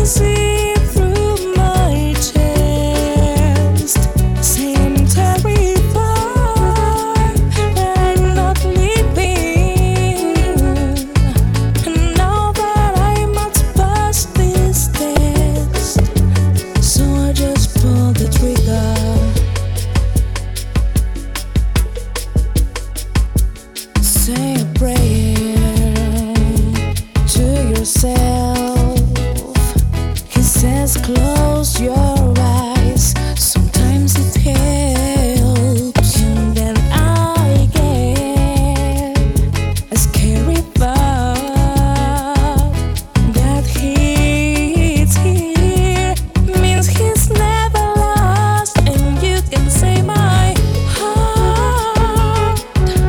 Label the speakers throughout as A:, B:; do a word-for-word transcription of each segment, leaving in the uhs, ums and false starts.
A: see through my chest. Say I'm terrified, but I'm not leaving. And now that I must pass this test, so I just pull the trigger. Say a prayer to yourself. He says close your eyes, sometimes it helps. And then I get a scary thought that he's here, means he's never lost. And you can say my heart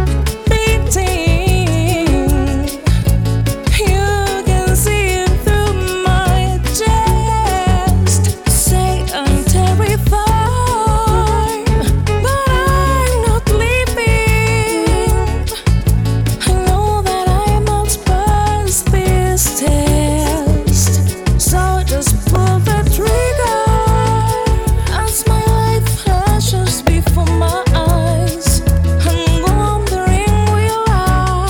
A: beating. You can see it through my chest. Say I'm terrified, but I'm not leaving. I know that I must pass this test, so just pull the trigger. As my life flashes before my eyes, I'm wondering, will I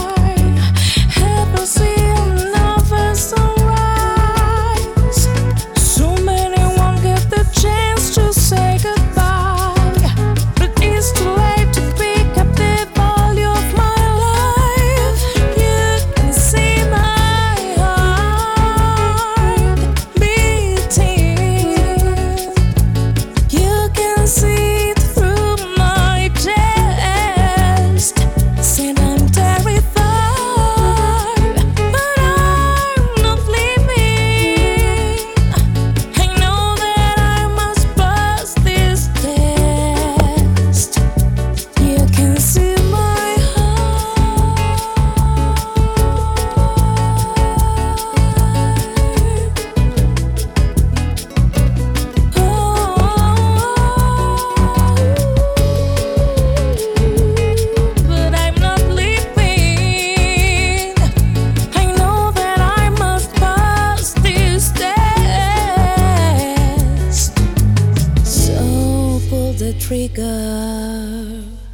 A: ever see another sunrise? So many won't get the chance to say goodbye, but it's too late to pick up the value of my life. You can see my heart beating. You can see it through my chest. Said I'm terrified, but I'm not leaving. I know that I must pass this test. You can see my heart, but I'm not leaving. I know that I must pass this test, so pull the trigger.